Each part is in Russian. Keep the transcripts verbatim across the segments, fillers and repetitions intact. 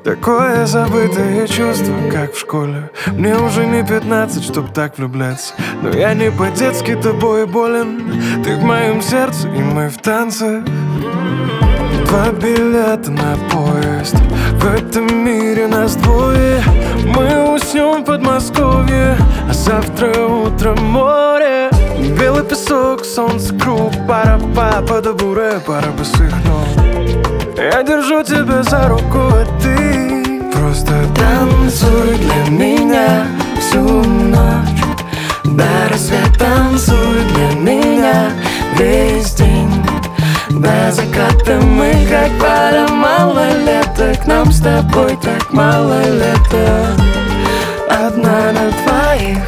Такое забытое чувство, как в школе. Мне уже не пятнадцать, чтоб так влюбляться, но я не по-детски тобой болен. Ты в моем сердце, и мы в танце. Два билета на поезд, в этом мире нас двое. Мы уснем в Подмосковье, а завтра утром море. Белый песок, солнце, круг, пара-па, по-добуре, пара босых ног. Я держу тебя за руку, а ты просто танцуй для меня всю ночь. До рассвета танцуй для меня весь день. До заката мы как пара малолеток. Нам с тобой так мало лета. Одна на двоих.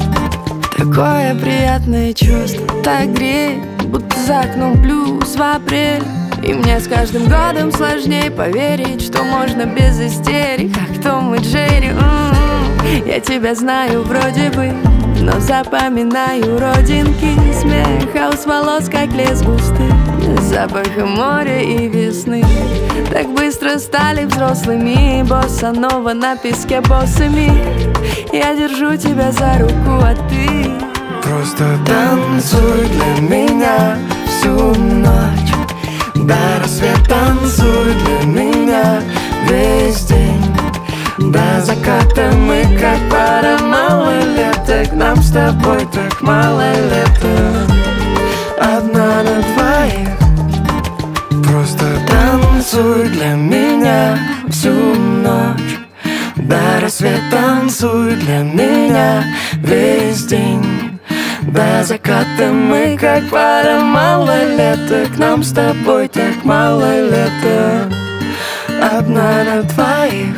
Такое приятное чувство, так греет, будто за окном плюс в апрель. И мне с каждым годом сложнее поверить, что можно без истерик, как Том и Джерри. м-м-м. Я тебя знаю вроде бы, но запоминаю родинки. Смех, хаос волос, как лес густый, запахом моря и весны. Так быстро стали взрослыми, босса-нова на песке босыми. Я держу тебя за руку, а ты просто танцуй для меня всю ночь. До рассвета танцуй для меня весь день. До заката мы как пара малолеток. Нам с тобой так мало лета. Одна на двоих. Просто танцуй для меня всю ночь. До рассвета танцуй для меня весь день. До заката мы как пара малолеток. Нам с тобой так мало лета. Одна на двоих.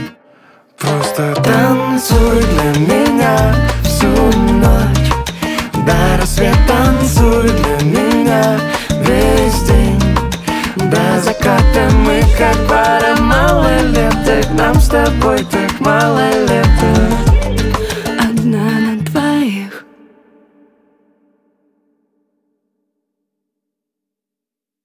Просто танцуй для меня всю ночь. До рассвета танцуй для меня весь день. До заката мы как пара малолеток. Нам с тобой так мало